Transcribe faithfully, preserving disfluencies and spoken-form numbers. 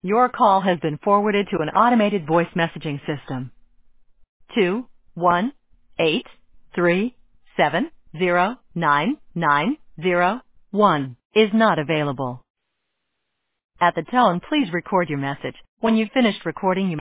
Your call has been forwarded to an automated voice messaging system. Two one eight three seven zero nine nine zero one is not available. At the tone, please record your message. When you've finished recording, you